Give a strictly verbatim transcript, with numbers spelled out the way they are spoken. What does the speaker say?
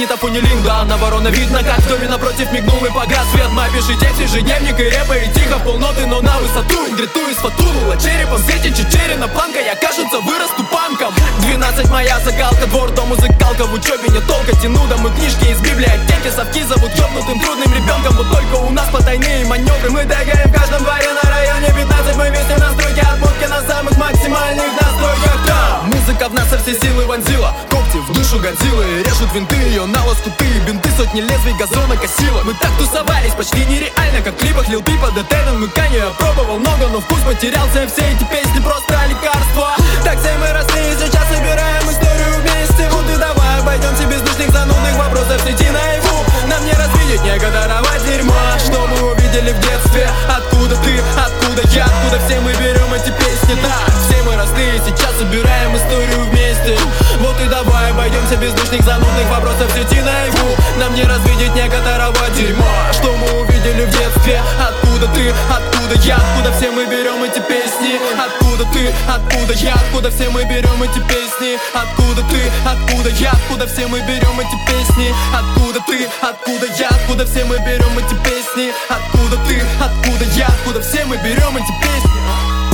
магнитофоне линда. На ворона видно, как в доме напротив мигнул и погас свет. Ма, пишите ежедневник и рэпа, и тихо в полноты, но на высоту. Ингриту из фатулу, черепом светит чечерина планка. Я, кажется, вырасту панком. Двенадцать моя закалка, двор, дом, музыкалка. В учебе не толка, тяну домой книжки из библиотеки. Совки зовут ёбнутым трудным ребенком. Вот только у нас потайные маневры. Мы тагаем в каждом дворе на районе пятнадцать. Мы весим настройки от водки на самых максимальных настройках. Да. Музыка в нас со всей силы вонзила когти в душу Годзиллы. Режут винты, ее на лоску тупые бинты. Сотни лезвий газона косила. Мы так тусовались почти нереально, как в клипах Лил Пипа, Детейн. Мы Канье, я пробовал много, но вкус потерялся. Все эти песни просто лекарства. Так все мы росли и сейчас собираем историю вместе. Вот и давай обойдемся без лишних занудных вопросов в сети наяву. Нам не развидеть некоторого дерьма, что мы увидели в детстве. Откуда ты, откуда я, откуда все мы берем эти песни. Да, все мы росли и сейчас собираем историю вместе. Вот и давай обойдемся без лишних занудных вопросов в сети наяву. Нам не развидеть некоторого дерьма, что мы увидели в детстве. Откуда ты, откуда я, откуда все мы берем эти песни. Откуда ты, откуда я, откуда все мы берем эти песни. Откуда ты, откуда я, откуда все мы берем эти песни. Откуда ты, откуда я, откуда все мы берем эти песни. Откуда ты, откуда я, откуда все мы берем эти песни.